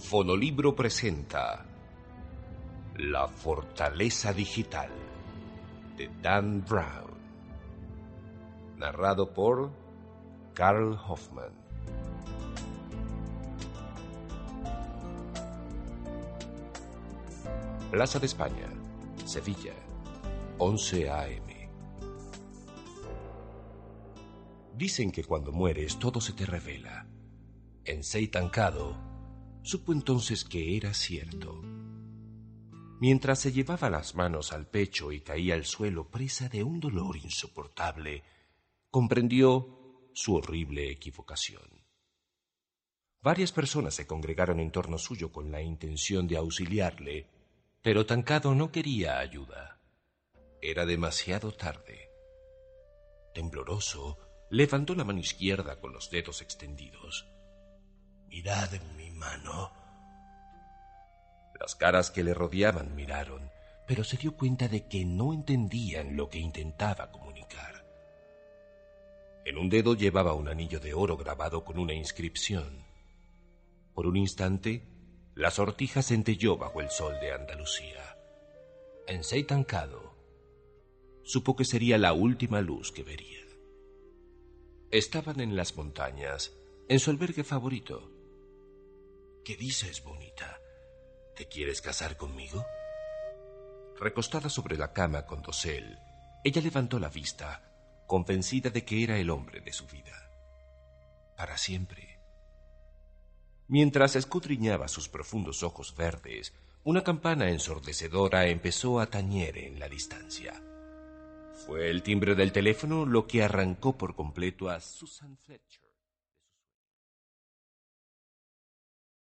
Fonolibro presenta La Fortaleza Digital de Dan Brown, narrado por Carl Hoffman. Plaza de España, Sevilla, 11 a.m. Dicen que cuando mueres todo se te revela. En Seitancado supo entonces que era cierto. Mientras se llevaba las manos al pecho y caía al suelo presa de un dolor insoportable, comprendió su horrible equivocación. Varias personas se congregaron en torno suyo con la intención de auxiliarle, pero Tancado no quería ayuda. Era demasiado tarde. Tembloroso, levantó la mano izquierda con los dedos extendidos. «Mirad mi mano». Las caras que le rodeaban miraron, pero se dio cuenta de que no entendían lo que intentaba comunicar. En un dedo llevaba un anillo de oro grabado con una inscripción. Por un instante, la sortija centelló bajo el sol de Andalucía. En Seitancado, supo que sería la última luz que vería. Estaban en las montañas, en su albergue favorito. «¿Qué dices, bonita? ¿Te quieres casar conmigo?» Recostada sobre la cama con dosel, ella levantó la vista, convencida de que era el hombre de su vida. Para siempre. Mientras escudriñaba sus profundos ojos verdes, una campana ensordecedora empezó a tañer en la distancia. Fue el timbre del teléfono lo que arrancó por completo a Susan Fletcher.